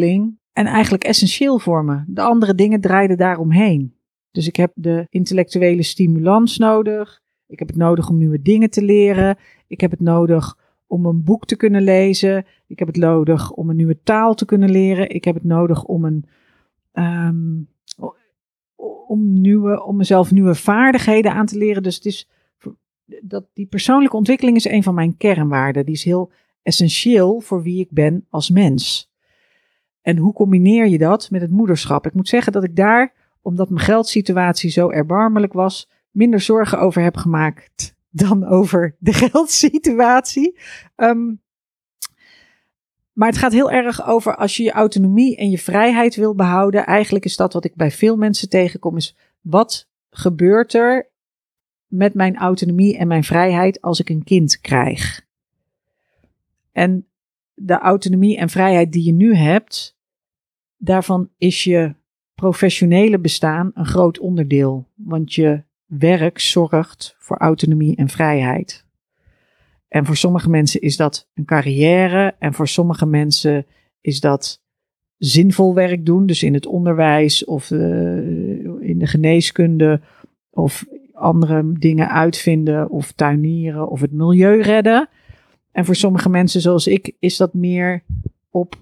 A: en eigenlijk essentieel voor me. De andere dingen draaiden daaromheen. Dus ik heb de intellectuele stimulans nodig. Ik heb het nodig om nieuwe dingen te leren. Ik heb het nodig om een boek te kunnen lezen. Ik heb het nodig om een nieuwe taal te kunnen leren. Ik heb het nodig om een um, om nieuwe, om mezelf nieuwe vaardigheden aan te leren. Dus het is dat die persoonlijke ontwikkeling is een van mijn kernwaarden. Die is heel essentieel voor wie ik ben als mens. En hoe combineer je dat met het moederschap? Ik moet zeggen dat ik daar, omdat mijn geldsituatie zo erbarmelijk was, minder zorgen over heb gemaakt dan over de geldsituatie. Um, maar het gaat heel erg over als je je autonomie en je vrijheid wil behouden. Eigenlijk is dat wat ik bij veel mensen tegenkom, is wat gebeurt er met mijn autonomie en mijn vrijheid als ik een kind krijg? En de autonomie en vrijheid die je nu hebt, daarvan is je professionele bestaan een groot onderdeel. Want je werk zorgt voor autonomie en vrijheid. En voor sommige mensen is dat een carrière. En voor sommige mensen is dat zinvol werk doen. Dus in het onderwijs of uh, in de geneeskunde of andere dingen uitvinden of tuinieren of het milieu redden. En voor sommige mensen zoals ik is dat meer op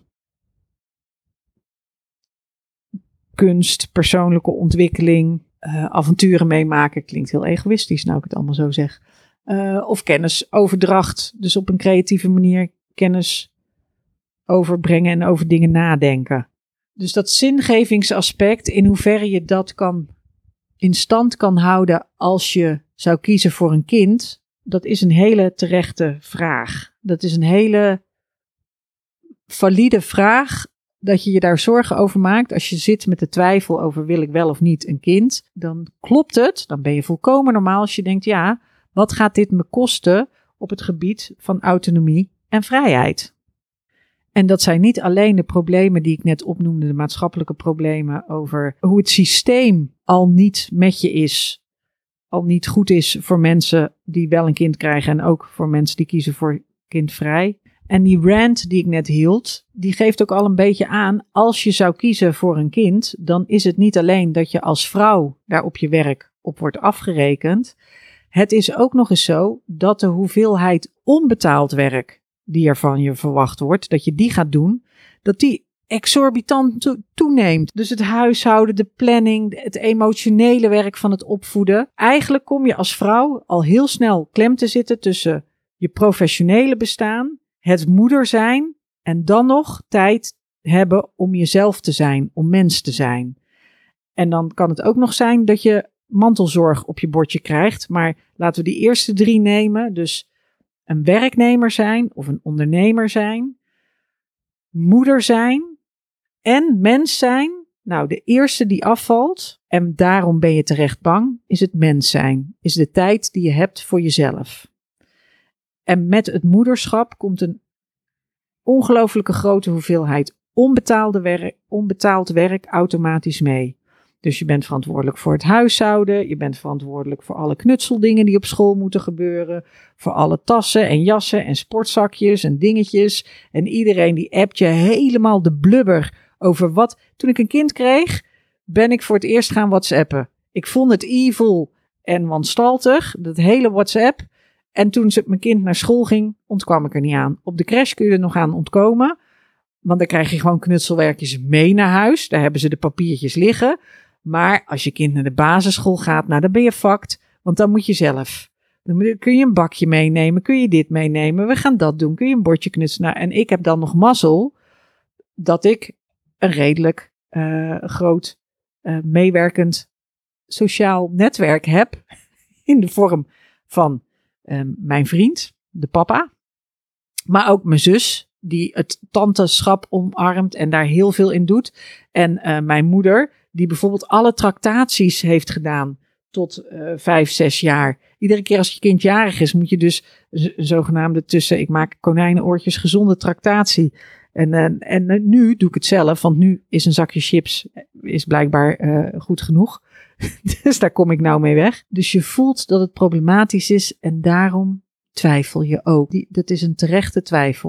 A: kunst, persoonlijke ontwikkeling, uh, avonturen meemaken. Klinkt heel egoïstisch nou ik het allemaal zo zeg. Uh, of kennisoverdracht. Dus op een creatieve manier kennis overbrengen en over dingen nadenken. Dus dat zingevingsaspect, in hoeverre je dat kan in stand kan houden als je zou kiezen voor een kind, dat is een hele terechte vraag. Dat is een hele valide vraag, dat je je daar zorgen over maakt. Als je zit met de twijfel over wil ik wel of niet een kind, dan klopt het. Dan ben je volkomen normaal als je denkt, ja, wat gaat dit me kosten op het gebied van autonomie en vrijheid? En dat zijn niet alleen de problemen die ik net opnoemde, de maatschappelijke problemen over hoe het systeem al niet met je is, al niet goed is voor mensen die wel een kind krijgen en ook voor mensen die kiezen voor kindvrij. En die rant die ik net hield, die geeft ook al een beetje aan, als je zou kiezen voor een kind, dan is het niet alleen dat je als vrouw daar op je werk op wordt afgerekend. Het is ook nog eens zo dat de hoeveelheid onbetaald werk die er van je verwacht wordt, dat je die gaat doen, dat die exorbitant to- toeneemt. Dus het huishouden, de planning, het emotionele werk van het opvoeden. Eigenlijk kom je als vrouw al heel snel klem te zitten tussen je professionele bestaan, het moeder zijn en dan nog tijd hebben om jezelf te zijn, om mens te zijn. En dan kan het ook nog zijn dat je mantelzorg op je bordje krijgt, maar laten we die eerste drie nemen, dus een werknemer zijn of een ondernemer zijn, moeder zijn en mens zijn. Nou, de eerste die afvalt, en daarom ben je terecht bang, is het mens zijn. Is de tijd die je hebt voor jezelf. En met het moederschap komt een ongelooflijke grote hoeveelheid onbetaalde werk, onbetaald werk automatisch mee. Dus je bent verantwoordelijk voor het huishouden, je bent verantwoordelijk voor alle knutseldingen die op school moeten gebeuren, voor alle tassen en jassen en sportzakjes en dingetjes. En iedereen die appt je helemaal de blubber over wat. Toen ik een kind kreeg, ben ik voor het eerst gaan WhatsAppen. Ik vond het evil en wanstaltig, dat hele WhatsApp. En toen mijn kind naar school ging, ontkwam ik er niet aan. Op de crash kun je er nog aan ontkomen, want dan krijg je gewoon knutselwerkjes mee naar huis. Daar hebben ze de papiertjes liggen. Maar als je kind naar de basisschool gaat, nou dan ben je fucked, want dan moet je zelf. Dan kun je een bakje meenemen, kun je dit meenemen, we gaan dat doen, kun je een bordje knutselen. Nou, en ik heb dan nog mazzel dat ik een redelijk uh, groot uh, meewerkend sociaal netwerk heb in de vorm van uh, mijn vriend, de papa, maar ook mijn zus, die het tanteschap omarmt en daar heel veel in doet. En uh, mijn moeder, die bijvoorbeeld alle tractaties heeft gedaan tot uh, vijf, zes jaar. Iedere keer als je kind jarig is, moet je dus een zogenaamde tussen, ik maak konijnenoortjes, gezonde tractatie. En, uh, en uh, nu doe ik het zelf, want nu is een zakje chips is blijkbaar uh, goed genoeg. Dus daar kom ik nou mee weg. Dus je voelt dat het problematisch is en daarom twijfel je ook. Die, dat is een terechte twijfel.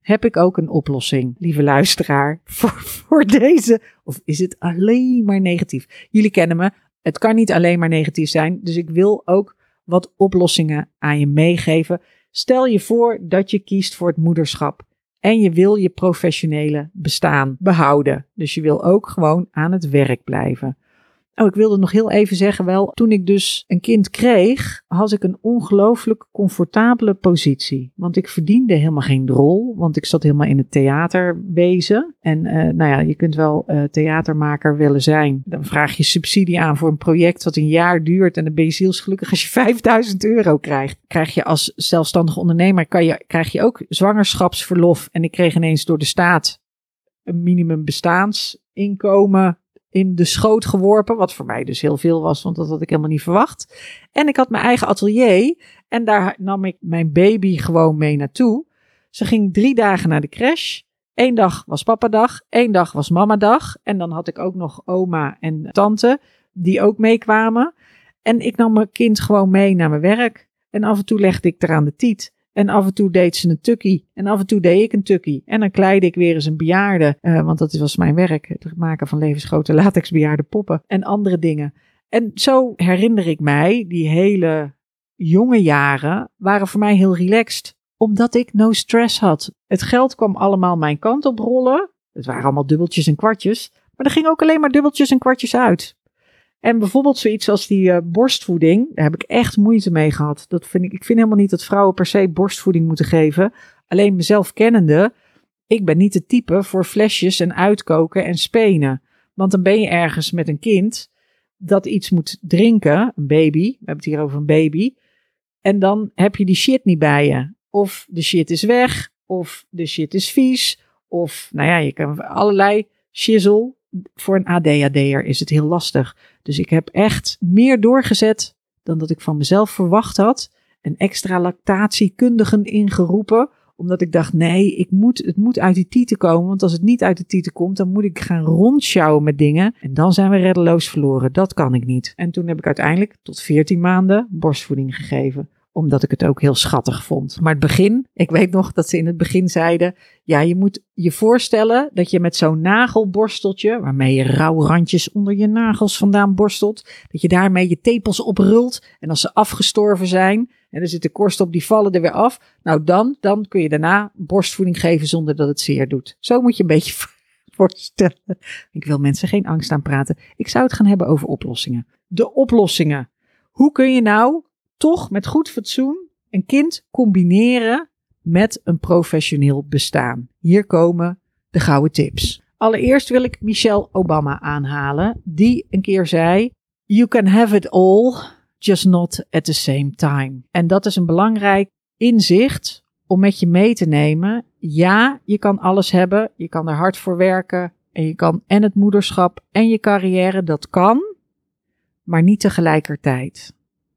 A: heb ik ook een oplossing, lieve luisteraar, voor, voor deze. Of is het alleen maar negatief? Jullie kennen me, het kan niet alleen maar negatief zijn. Dus ik wil ook wat oplossingen aan je meegeven. Stel je voor dat je kiest voor het moederschap. En je wil je professionele bestaan behouden. Dus je wil ook gewoon aan het werk blijven. Oh, ik wilde nog heel even zeggen, wel, toen ik dus een kind kreeg, had ik een ongelooflijk comfortabele positie. Want ik verdiende helemaal geen rol, want ik zat helemaal in het theaterwezen. En uh, nou ja, je kunt wel uh, theatermaker willen zijn. Dan vraag je subsidie aan voor een project wat een jaar duurt en dan ben je zielsgelukkig als je vijfduizend euro krijgt. Krijg je als zelfstandig ondernemer, kan je, krijg je ook zwangerschapsverlof. En ik kreeg ineens door de staat een minimum bestaansinkomen in de schoot geworpen, wat voor mij dus heel veel was, want dat had ik helemaal niet verwacht. En ik had mijn eigen atelier en daar nam ik mijn baby gewoon mee naartoe. Ze ging drie dagen naar de crash. Eén dag was papadag, één dag was mamadag. En dan had ik ook nog oma en tante die ook meekwamen. En ik nam mijn kind gewoon mee naar mijn werk. En af en toe legde ik eraan de tiet. En af en toe deed ze een tukkie. En af en toe deed ik een tukkie. En dan kleidde ik weer eens een bejaarde. Uh, want dat was mijn werk. Het maken van levensgrote latexbejaarde poppen. En andere dingen. En zo herinner ik mij, die hele jonge jaren waren voor mij heel relaxed. Omdat ik no stress had. Het geld kwam allemaal mijn kant op rollen. Het waren allemaal dubbeltjes en kwartjes. Maar er ging ook alleen maar dubbeltjes en kwartjes uit. En bijvoorbeeld zoiets als die uh, borstvoeding, daar heb ik echt moeite mee gehad. Dat vind ik, ik vind helemaal niet dat vrouwen per se borstvoeding moeten geven. Alleen mezelf kennende, ik ben niet de type voor flesjes en uitkoken en spenen. Want dan ben je ergens met een kind dat iets moet drinken, een baby, we hebben het hier over een baby. En dan heb je die shit niet bij je. Of de shit is weg, of de shit is vies. Of nou ja, je kan allerlei shizzle. Voor een A D H D'er is het heel lastig. Dus ik heb echt meer doorgezet dan dat ik van mezelf verwacht had. Een extra lactatiekundigen ingeroepen. Omdat ik dacht, nee, ik moet, het moet uit die tieten komen. Want als het niet uit de tieten komt, dan moet ik gaan rondsjouwen met dingen. En dan zijn we reddeloos verloren. Dat kan ik niet. En toen heb ik uiteindelijk tot veertien maanden borstvoeding gegeven. Omdat ik het ook heel schattig vond. Maar het begin, ik weet nog dat ze in het begin zeiden, ja, je moet je voorstellen dat je met zo'n nagelborsteltje, waarmee je rauwe randjes onder je nagels vandaan borstelt, dat je daarmee je tepels oprult. En als ze afgestorven zijn, en er zitten korsten op, die vallen er weer af. Nou dan, dan kun je daarna borstvoeding geven zonder dat het zeer doet. Zo moet je een beetje voorstellen. Ik wil mensen geen angst aanpraten. Ik zou het gaan hebben over oplossingen. De oplossingen. Hoe kun je nou toch met goed fatsoen een kind combineren met een professioneel bestaan? Hier komen de gouden tips. Allereerst wil ik Michelle Obama aanhalen, die een keer zei, you can have it all, just not at the same time. En dat is een belangrijk inzicht om met je mee te nemen. Ja, je kan alles hebben, je kan er hard voor werken en je kan en het moederschap en je carrière, dat kan, maar niet tegelijkertijd.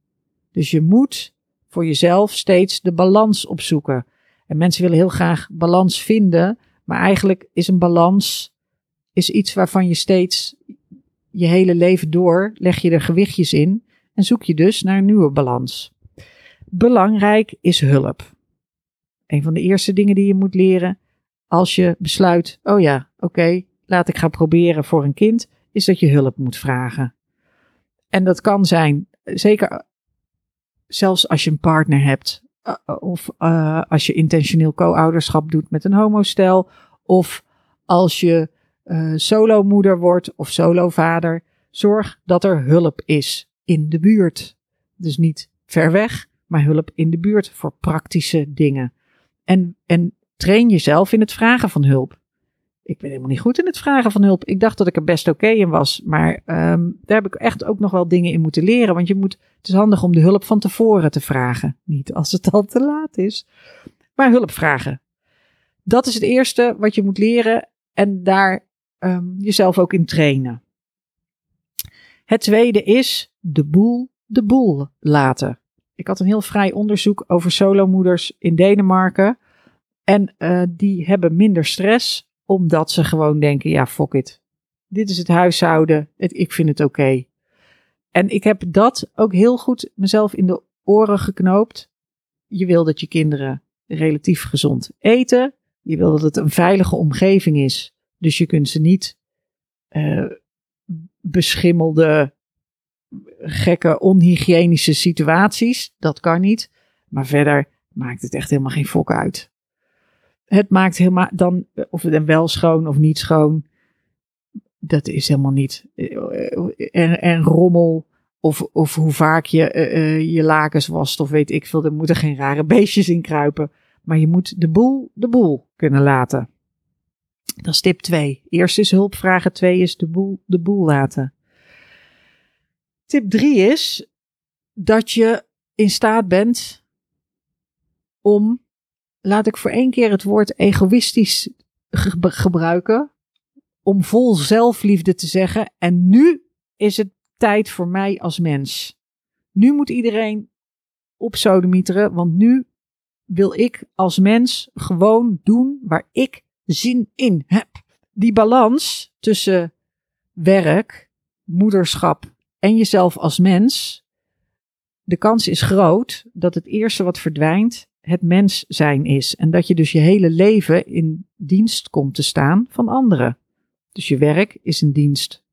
A: Dus je moet voor jezelf steeds de balans opzoeken. En mensen willen heel graag balans vinden, maar eigenlijk is een balans is iets waarvan je steeds je hele leven door leg je er gewichtjes in en zoek je dus naar een nieuwe balans. Belangrijk is hulp. Een van de eerste dingen die je moet leren als je besluit, oh ja, oké, okay, laat ik gaan proberen voor een kind, is dat je hulp moet vragen. En dat kan zijn, zeker zelfs als je een partner hebt, uh, of uh, als je intentioneel co-ouderschap doet met een homostel, of als je uh, solomoeder wordt of solovader, zorg dat er hulp is in de buurt. Dus niet ver weg, maar hulp in de buurt voor praktische dingen. En, en train jezelf in het vragen van hulp. Ik ben helemaal niet goed in het vragen van hulp. Ik dacht dat ik er best oké in was. Maar um, daar heb ik echt ook nog wel dingen in moeten leren. Want je moet, het is handig om de hulp van tevoren te vragen. Niet als het al te laat is. Maar hulp vragen. Dat is het eerste wat je moet leren. En daar um, jezelf ook in trainen. Het tweede is de boel de boel laten. Ik had een heel vrij onderzoek over solomoeders in Denemarken. En uh, die hebben minder stress, omdat ze gewoon denken, ja, fuck it. Dit is het huishouden, het, ik vind het oké. Okay. En ik heb dat ook heel goed mezelf in de oren geknoopt. Je wil dat je kinderen relatief gezond eten. Je wil dat het een veilige omgeving is. Dus je kunt ze niet uh, beschimmelde, gekke, onhygiënische situaties. Dat kan niet. Maar verder maakt het echt helemaal geen fok uit. Het maakt helemaal dan, of het wel schoon of niet schoon. Dat is helemaal niet. En, en rommel. Of, of hoe vaak je uh, uh, je lakens wast. Of weet ik veel. Er moeten geen rare beestjes in kruipen. Maar je moet de boel de boel kunnen laten. Dat is tip twee. Eerst is hulp vragen. Twee is de boel de boel laten. Tip drie is dat je in staat bent om, laat ik voor één keer het woord egoïstisch ge- gebruiken, om vol zelfliefde te zeggen. En nu is het tijd voor mij als mens. Nu moet iedereen opsodemieteren, want nu wil ik als mens gewoon doen waar ik zin in heb. Die balans tussen werk, moederschap en jezelf als mens, de kans is groot dat het eerste wat verdwijnt het mens zijn is. En dat je dus je hele leven in dienst komt te staan van anderen. Dus je werk is een dienst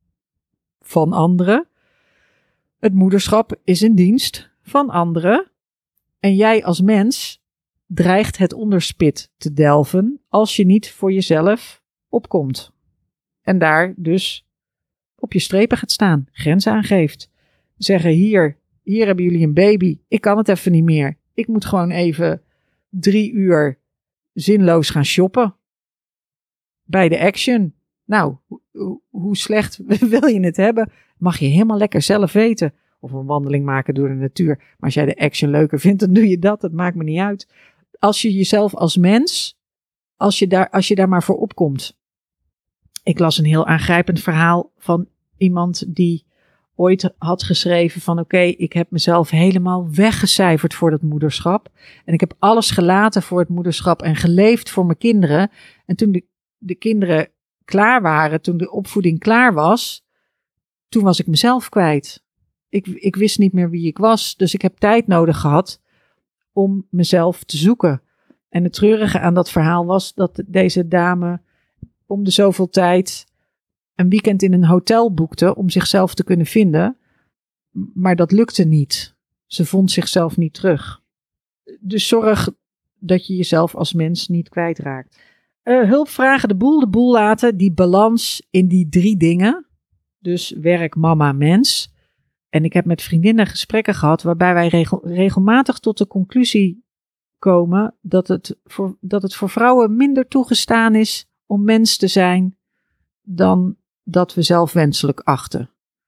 A: van anderen. Het moederschap is een dienst van anderen. En jij als mens dreigt het onderspit te delven als je niet voor jezelf opkomt. En daar dus op je strepen gaat staan, grenzen aangeeft. Zeggen hier, hier hebben jullie een baby, ik kan het even niet meer. Ik moet gewoon even drie uur zinloos gaan shoppen. Bij de Action. Nou, hoe, hoe slecht wil je het hebben? Mag je helemaal lekker zelf weten. Of een wandeling maken door de natuur. Maar als jij de Action leuker vindt, dan doe je dat. Dat maakt me niet uit. Als je jezelf als mens, als je daar, als je daar maar voor opkomt. Ik las een heel aangrijpend verhaal van iemand die ooit had geschreven van oké, okay, ik heb mezelf helemaal weggecijferd voor dat moederschap. En ik heb alles gelaten voor het moederschap en geleefd voor mijn kinderen. En toen de, de kinderen klaar waren, toen de opvoeding klaar was, toen was ik mezelf kwijt. Ik, ik wist niet meer wie ik was, dus ik heb tijd nodig gehad om mezelf te zoeken. En het treurige aan dat verhaal was dat deze dame om de zoveel tijd een weekend in een hotel boekte om zichzelf te kunnen vinden. Maar dat lukte niet. Ze vond zichzelf niet terug. Dus zorg dat je jezelf als mens niet kwijtraakt. Uh, hulp vragen, de boel de boel laten. Die balans in die drie dingen. Dus werk, mama, mens. En ik heb met vriendinnen gesprekken gehad waarbij wij regel, regelmatig tot de conclusie komen dat het, voor, dat het voor vrouwen minder toegestaan is om mens te zijn dan dat we zelf wenselijk achten.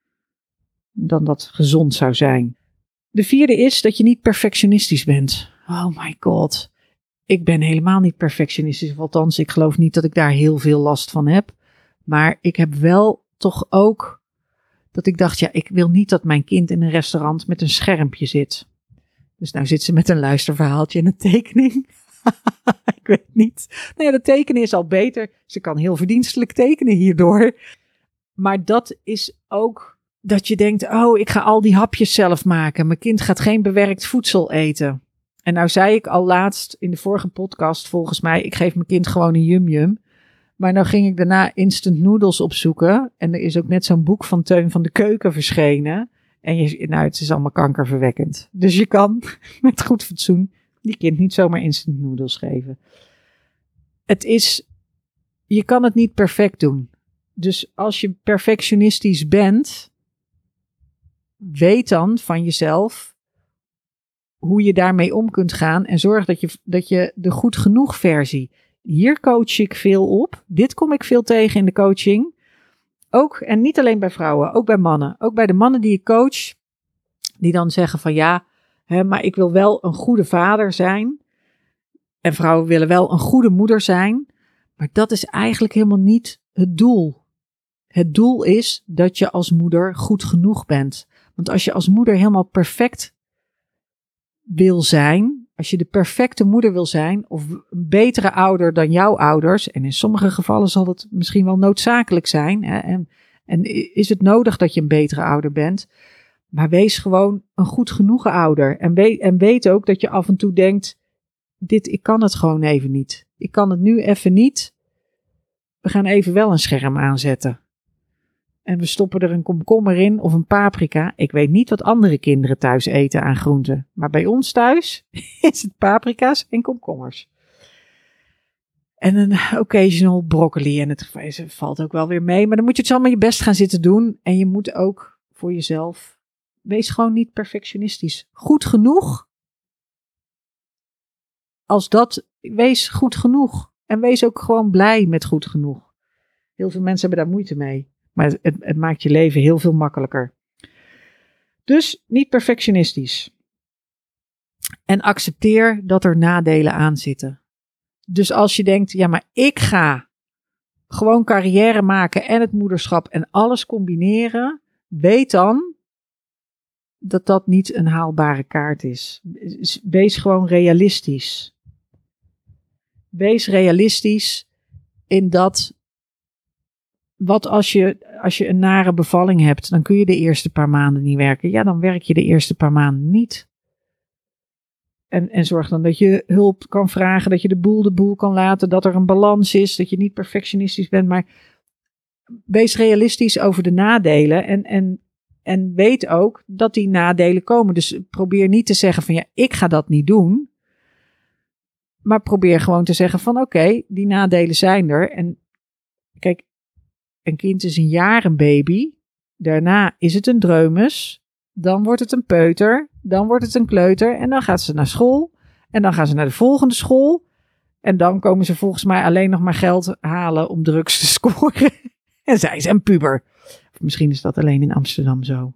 A: Dan dat gezond zou zijn. De vierde is dat je niet perfectionistisch bent. Oh my god. Ik ben helemaal niet perfectionistisch. Althans, ik geloof niet dat ik daar heel veel last van heb. Maar ik heb wel toch ook dat ik dacht, ja, ik wil niet dat mijn kind in een restaurant met een schermpje zit. Dus nou zit ze met een luisterverhaaltje en een tekening. Ik weet niet. Nou ja, dat tekenen is al beter. Ze kan heel verdienstelijk tekenen hierdoor. Maar dat is ook dat je denkt, oh, ik ga al die hapjes zelf maken. Mijn kind gaat geen bewerkt voedsel eten. En nou zei ik al laatst in de vorige podcast, volgens mij, ik geef mijn kind gewoon een yum-yum. Maar nou ging ik daarna instant noodles opzoeken. En er is ook net zo'n boek van Teun van de Keuken verschenen. En je, nou, het is allemaal kankerverwekkend. Dus je kan met goed fatsoen die kind niet zomaar instant noodles geven. Het is, je kan het niet perfect doen. Dus als je perfectionistisch bent, weet dan van jezelf hoe je daarmee om kunt gaan. En zorg dat je, dat je de goed genoeg versie. Hier coach ik veel op. Dit kom ik veel tegen in de coaching. Ook, en niet alleen bij vrouwen, ook bij mannen. Ook bij de mannen die ik coach, die dan zeggen van ja, hè, maar ik wil wel een goede vader zijn. En vrouwen willen wel een goede moeder zijn. Maar dat is eigenlijk helemaal niet het doel. Het doel is dat je als moeder goed genoeg bent. Want als je als moeder helemaal perfect wil zijn, als je de perfecte moeder wil zijn, of een betere ouder dan jouw ouders, en in sommige gevallen zal het misschien wel noodzakelijk zijn, hè, en, en is het nodig dat je een betere ouder bent, maar wees gewoon een goed genoegen ouder. En weet, en weet ook dat je af en toe denkt, dit, ik kan het gewoon even niet. ik kan het nu even niet. We gaan even wel een scherm aanzetten. En we stoppen er een komkommer in of een paprika. Ik weet niet wat andere kinderen thuis eten aan groenten. Maar bij ons thuis is het paprika's en komkommers. En een occasional broccoli. En het valt ook wel weer mee. Maar dan moet je het allemaal je best gaan zitten doen. En je moet ook voor jezelf. Wees gewoon niet perfectionistisch. Goed genoeg. Als dat. Wees goed genoeg. En wees ook gewoon blij met goed genoeg. Heel veel mensen hebben daar moeite mee. Maar het, het, het maakt je leven heel veel makkelijker. Dus niet perfectionistisch. En accepteer dat er nadelen aan zitten. Dus als je denkt, ja, maar ik ga gewoon carrière maken en het moederschap en alles combineren, weet dan dat dat niet een haalbare kaart is. Wees gewoon realistisch. Wees realistisch in dat, wat als je, als je een nare bevalling hebt, dan kun je de eerste paar maanden niet werken. Ja, dan werk je de eerste paar maanden niet. En, en zorg dan dat je hulp kan vragen, dat je de boel de boel kan laten, dat er een balans is, dat je niet perfectionistisch bent, maar wees realistisch over de nadelen en, en, en weet ook dat die nadelen komen. Dus probeer niet te zeggen van ja, ik ga dat niet doen, maar probeer gewoon te zeggen van oké, okay, die nadelen zijn er. En kijk, een kind is een jaar een baby, daarna is het een dreumes, dan wordt het een peuter, dan wordt het een kleuter en dan gaat ze naar school en dan gaan ze naar de volgende school en dan komen ze volgens mij alleen nog maar geld halen om drugs te scoren en zij is een puber. Of misschien is dat alleen in Amsterdam zo.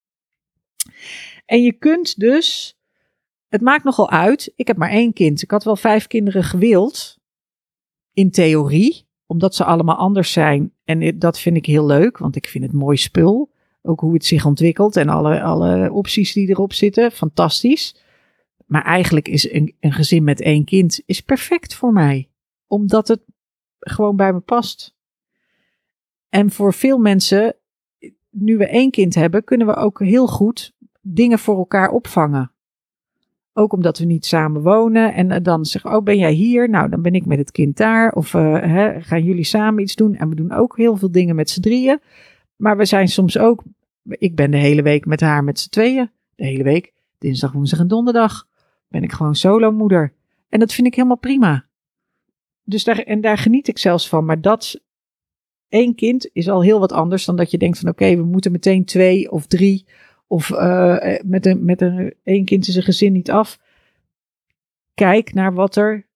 A: En je kunt dus, het maakt nogal uit, ik heb maar één kind, ik had wel vijf kinderen gewild, in theorie, omdat ze allemaal anders zijn en dat vind ik heel leuk, want ik vind het mooi spul. Ook hoe het zich ontwikkelt en alle, alle opties die erop zitten. Fantastisch. Maar eigenlijk is een, een gezin met één kind is perfect voor mij. Omdat het gewoon bij me past. En voor veel mensen, nu we één kind hebben, kunnen we ook heel goed dingen voor elkaar opvangen. Ook omdat we niet samen wonen. En dan zeggen, oh ben jij hier? Nou, dan ben ik met het kind daar. Of uh, hè, gaan jullie samen iets doen? En we doen ook heel veel dingen met z'n drieën. Maar we zijn soms ook, ik ben de hele week met haar met z'n tweeën. De hele week, dinsdag, woensdag en donderdag, ben ik gewoon solomoeder. En dat vind ik helemaal prima. Dus daar, en daar geniet ik zelfs van. Maar dat, één kind is al heel wat anders dan dat je denkt van oké, okay, we moeten meteen twee of drie. Of uh, met, een, met een één kind is een gezin niet af. Kijk naar wat er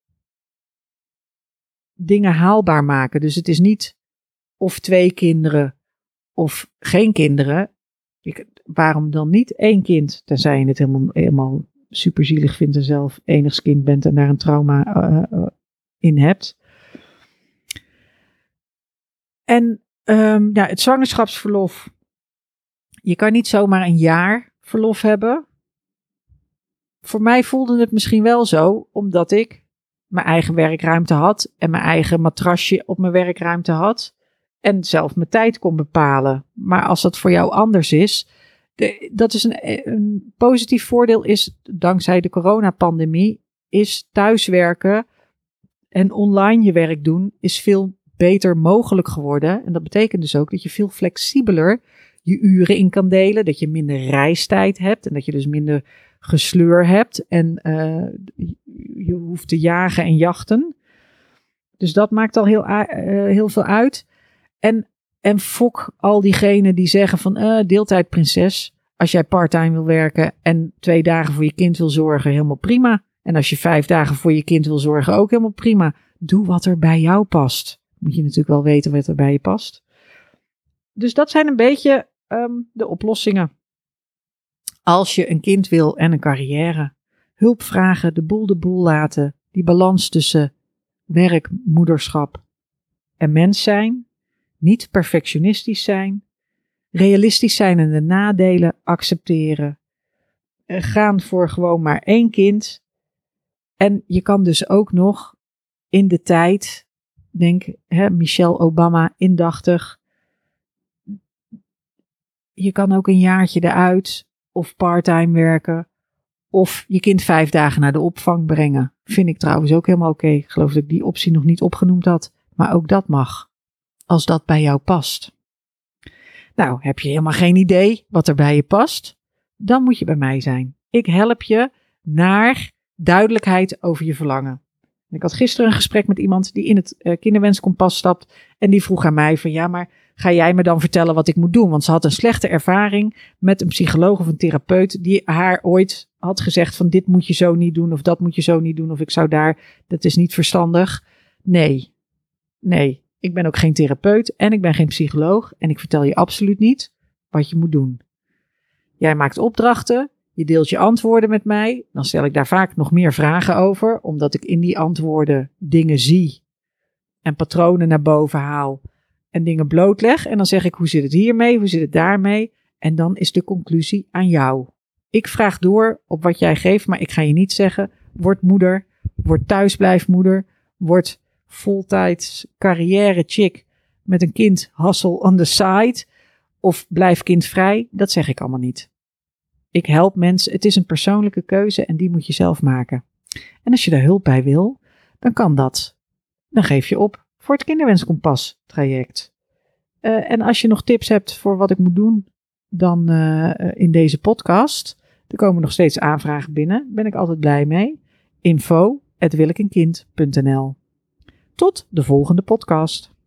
A: dingen haalbaar maken. Dus het is niet of twee kinderen of geen kinderen. Ik, waarom dan niet één kind? Tenzij je het helemaal, helemaal superzielig vindt en zelf enigskind bent en daar een trauma uh, uh, in hebt. En um, ja, het zwangerschapsverlof. Je kan niet zomaar een jaar verlof hebben. Voor mij voelde het misschien wel zo, omdat ik mijn eigen werkruimte had en mijn eigen matrasje op mijn werkruimte had. En zelf mijn tijd kon bepalen. Maar als dat voor jou anders is. De, dat is een, een positief voordeel is, dankzij de coronapandemie, is thuiswerken en online je werk doen is veel beter mogelijk geworden. En dat betekent dus ook dat je veel flexibeler je uren in kan delen. Dat je minder reistijd hebt en dat je dus minder gesleur hebt. En uh, je hoeft te jagen en jachten. Dus dat maakt al heel, uh, heel veel uit. En, en fok al diegenen die zeggen van uh, deeltijdprinses. Als jij parttime wil werken en twee dagen voor je kind wil zorgen, helemaal prima. En als je vijf dagen voor je kind wil zorgen, ook helemaal prima. Doe wat er bij jou past. Moet je natuurlijk wel weten wat er bij je past. Dus dat zijn een beetje um, de oplossingen. Als je een kind wil en een carrière. Hulp vragen, de boel de boel laten. Die balans tussen werk, moederschap en mens zijn. Niet perfectionistisch zijn. Realistisch zijn en de nadelen accepteren. Gaan voor gewoon maar één kind. En je kan dus ook nog in de tijd, denk hè, Michelle Obama, indachtig. Je kan ook een jaartje eruit of parttime werken. Of je kind vijf dagen naar de opvang brengen. Vind ik trouwens ook helemaal oké. Ik geloof dat ik die optie nog niet opgenoemd had. Maar ook dat mag. Als dat bij jou past. Nou, heb je helemaal geen idee wat er bij je past? Dan moet je bij mij zijn. Ik help je naar duidelijkheid over je verlangen. Ik had gisteren een gesprek met iemand die in het uh, kinderwenskompas stapt. En die vroeg aan mij van ja, maar ga jij me dan vertellen wat ik moet doen? Want ze had een slechte ervaring met een psycholoog of een therapeut die haar ooit had gezegd van dit moet je zo niet doen of dat moet je zo niet doen. Of ik zou daar, dat is niet verstandig. Nee, nee, ik ben ook geen therapeut en ik ben geen psycholoog. En ik vertel je absoluut niet wat je moet doen. Jij maakt opdrachten. Je deelt je antwoorden met mij. Dan stel ik daar vaak nog meer vragen over. Omdat ik in die antwoorden dingen zie. En patronen naar boven haal. En dingen blootleg. En dan zeg ik, hoe zit het hiermee? Hoe zit het daarmee? En dan is de conclusie aan jou. Ik vraag door op wat jij geeft. Maar ik ga je niet zeggen, word moeder. Word thuisblijfmoeder. Word voltijds carrière chick. Met een kind hustle on the side. Of blijf kindvrij. Dat zeg ik allemaal niet. Ik help mensen. Het is een persoonlijke keuze en die moet je zelf maken. En als je daar hulp bij wil, dan kan dat. Dan geef je op voor het kinderwenskompas traject. Uh, en als je nog tips hebt voor wat ik moet doen, dan uh, in deze podcast. Er komen nog steeds aanvragen binnen. Ben ik altijd blij mee. info at willekenkind punt n l. Tot de volgende podcast.